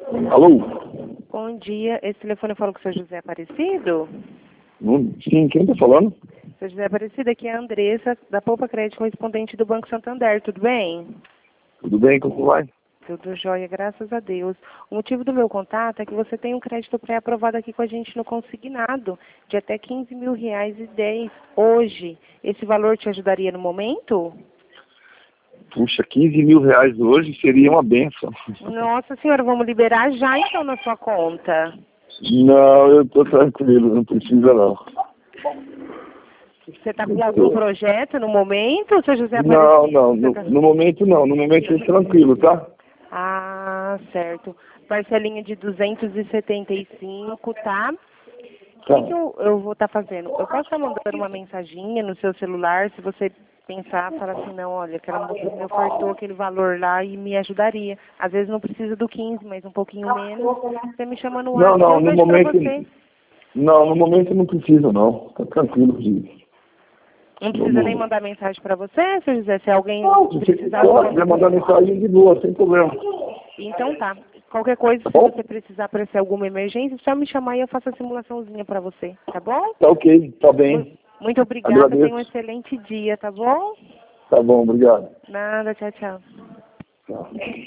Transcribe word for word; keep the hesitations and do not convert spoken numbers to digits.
Alô? Bom dia, esse telefone falou com o seu José Aparecido? Hum, Sim, quem está falando? Seu José Aparecido, aqui é a Andressa, da Poupa Crédito, correspondente do Banco Santander, tudo bem? Tudo bem, como vai? Tudo jóia, graças a Deus. O motivo do meu contato é que você tem um crédito pré-aprovado aqui com a gente no consignado, de até quinze mil reais e dez hoje. Esse valor te ajudaria no momento? Puxa, quinze mil reais hoje seria uma benção. Nossa senhora, vamos liberar já então na sua conta. Não, eu estou tranquilo, não precisa não. Você está com algum projeto no momento, seu José Aparecido? Não, não, no, Tá... no momento não, no momento é tranquilo, tá? Ah, certo. Parcelinha de duzentos e setenta e cinco, tá? O Tá. que, que eu, eu vou estar fazendo? Eu posso estar mandando uma mensaginha no seu celular, se você pensar, falar assim, não, olha, aquela moça me ofertou aquele valor lá e me ajudaria. Às vezes não precisa do quinze, mas um pouquinho menos. Você me chama no Não, WhatsApp e não, eu no vejo pra momento, você. não, no momento não precisa não, tá tranquilo, Gil. Não precisa nem mandar mensagem pra você, seu José, se alguém Não, se você precisar... quiser mandar mensagem de boa, sem problema. Então tá. Qualquer coisa, Tá se bom? você precisar aparecer alguma emergência, é só me chamar e eu faço a simulaçãozinha pra você, tá bom? Tá ok, tá bem. Muito obrigada, Agradeço. tenha um excelente dia, tá bom? Tá bom, obrigado. Nada, tchau, tchau. Tchau.